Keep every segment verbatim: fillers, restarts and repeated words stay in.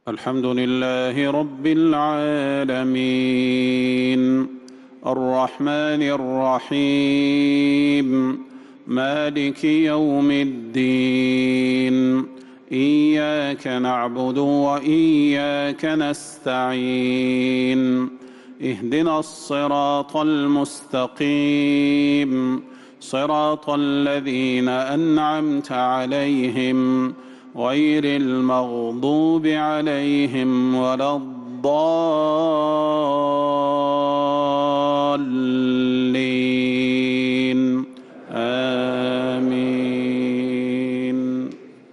الحمد لله رب العالمين الرحمن الرحيم مالك يوم الدين إياك نعبد وإياك نستعين اهدنا الصراط المستقيم صراط الذين أنعمت عليهم غير المغضوب عليهم ولا الضالين آمين.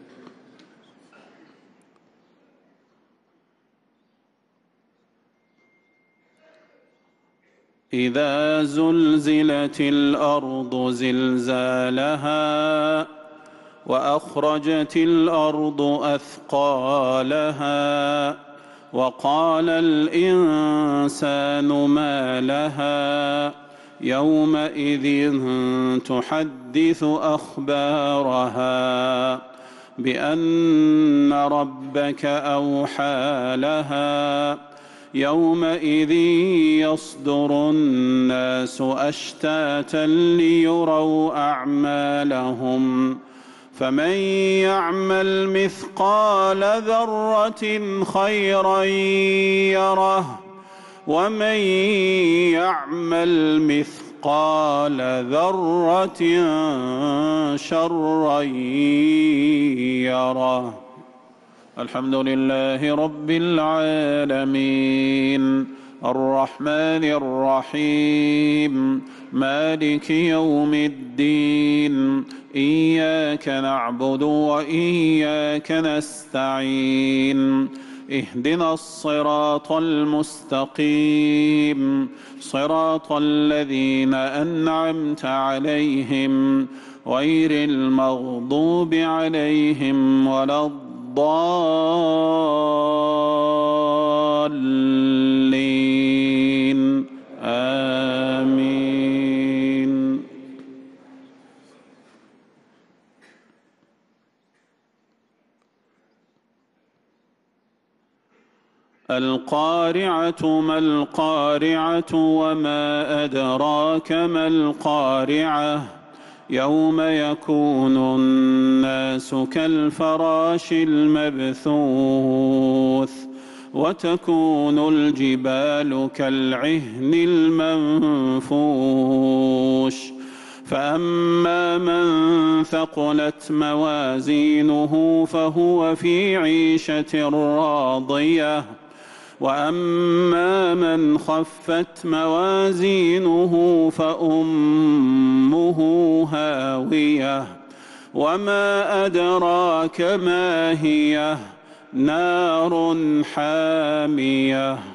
إذا زلزلت الأرض زلزالها وأخرجت الأرض أثقالها وقال الإنسان ما لها يومئذ تحدث أخبارها بأن ربك أوحى لها يومئذ يصدر الناس أشتاتا ليروا أعمالهم فمن يعمل مثقال ذرة خيرا يره ومن يعمل مثقال ذرة شرا يره. الحمد لله رب العالمين الرحمن الرحيم مالك يوم الدين إياك نعبد وإياك نستعين اهدنا الصراط المستقيم صراط الذين أنعمت عليهم غير المغضوب عليهم ولا الضالين آمين. القارعة ما القارعة وما أدراك ما القارعة يوم يكون الناس كالفراش المبثوث وتكون الجبال كالعهن المنفوش فأما من ثقلت موازينه فهو في عيشة راضية وأما من خفت موازينه فأمه هاوية وما أدراك ما هي نار حامية.